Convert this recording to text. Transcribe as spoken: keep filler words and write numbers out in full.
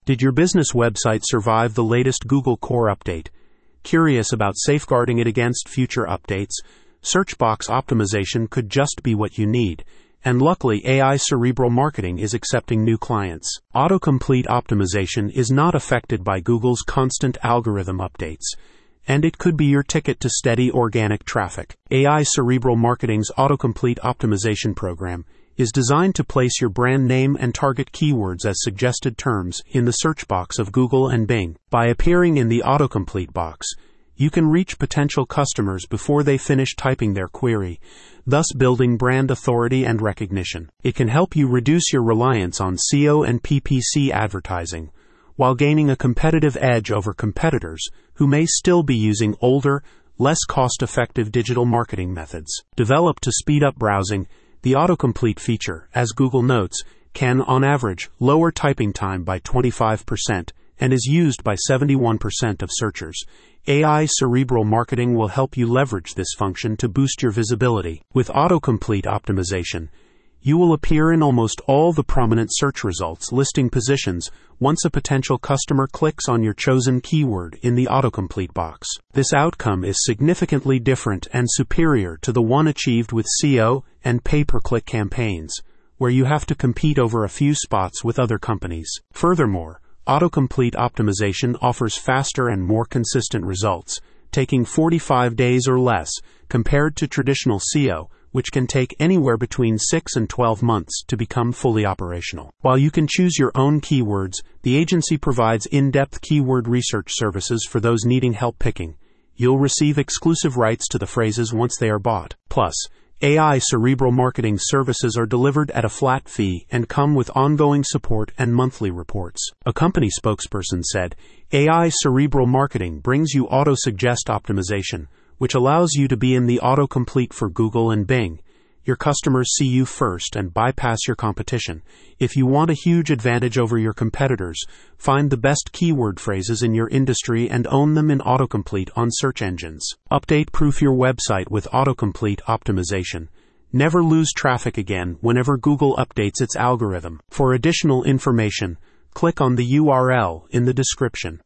Did your business website survive the latest Google Core update? Curious about safeguarding it against future updates? Search box optimization could just be what you need. And luckily, A I Cerebral Marketing is accepting new clients. Autocomplete optimization is not affected by Google's constant algorithm updates, and it could be your ticket to steady organic traffic. A I Cerebral Marketing's Autocomplete optimization program is designed to place your brand name and target keywords as suggested terms in the search box of Google and Bing. By appearing in the autocomplete box, you can reach potential customers before they finish typing their query, thus building brand authority and recognition. It can help you reduce your reliance on S E O and P P C advertising, while gaining a competitive edge over competitors who may still be using older, less cost-effective digital marketing methods. Developed to speed up browsing, the autocomplete feature, as Google notes, can, on average, lower typing time by twenty-five percent and is used by seventy-one percent of searchers. A I Cerebral Marketing will help you leverage this function to boost your visibility. With autocomplete optimization, you will appear in almost all the prominent search results listing positions once a potential customer clicks on your chosen keyword in the autocomplete box. This outcome is significantly different and superior to the one achieved with S E O and pay-per-click campaigns, where you have to compete over a few spots with other companies. Furthermore, autocomplete optimization offers faster and more consistent results, taking forty-five days or less, compared to traditional S E O, which can take anywhere between six and twelve months to become fully operational. While you can choose your own keywords, the agency provides in-depth keyword research services for those needing help picking. You'll receive exclusive rights to the phrases once they are bought. Plus, A I Cerebral Marketing services are delivered at a flat fee and come with ongoing support and monthly reports. A company spokesperson said, A I Cerebral Marketing brings you auto-suggest optimization, which allows you to be in the autocomplete for Google and Bing. Your customers see you first and bypass your competition. If you want a huge advantage over your competitors, find the best keyword phrases in your industry and own them in autocomplete on search engines. Update-proof your website with autocomplete optimization. Never lose traffic again whenever Google updates its algorithm. For additional information, click on the U R L in the description.